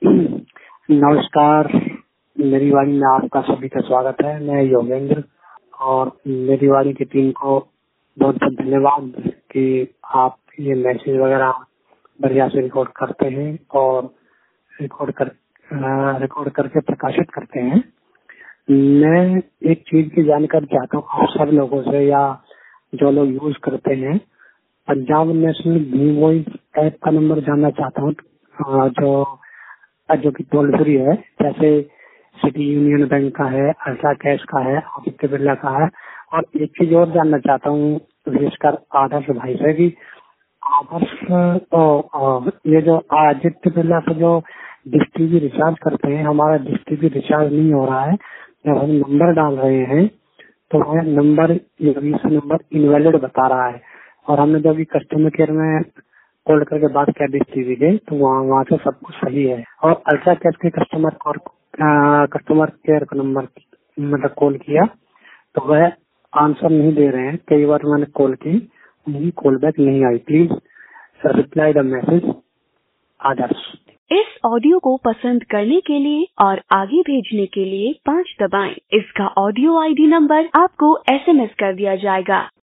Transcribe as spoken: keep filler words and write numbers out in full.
नमस्कार, मेरी वाणी में आपका सभी का स्वागत है। मैं योगेंद्र और मेरी वाणी की टीम को बहुत बहुत धन्यवाद कि आप ये मैसेज वगैरह बढ़िया से रिकॉर्ड करते हैं और रिकॉर्ड कर रिकॉर्ड करके प्रकाशित करते हैं। मैं एक चीज की जानकारी चाहता हूँ आप सब लोगों से, या जो लोग यूज करते हैं, Punjab national Bhim voice app का नंबर जानना चाहता हूँ, जो जो कि टोल फ्री है। जैसे सिटी यूनियन बैंक का है, अल्ट्रा कैश का है, आदित्य बिरला का है। और एक चीज और जानना चाहता हूँ विशेषकर आदर्श भाई से कि आदर्श तो, ये जो आदित्य बिरला से जो डिश टीवी रिचार्ज करते हैं, हमारा डिश टीवी रिचार्ज नहीं हो रहा है। जब हम नंबर डाल रहे हैं तो वह नंबर नंबर इनवैलिड बता रहा है, और हमने जब कस्टमर केयर में कॉल करके बात किया डिश टीवी के, तो वहाँ वहाँ से सब कुछ सही है। और अल्ट्रा कैश के कस्टमर कस्टमर केयर का नंबर मतलब कॉल किया तो वह आंसर नहीं दे रहे हैं। कई बार मैंने कॉल की, उनकी कॉल बैक नहीं आई। Please reply the message Adarsh. इस ऑडियो को पसंद करने के लिए और आगे भेजने के लिए पाँच दबाएं। इसका ऑडियो आईडी नंबर आपको एसएमएस कर दिया जाएगा।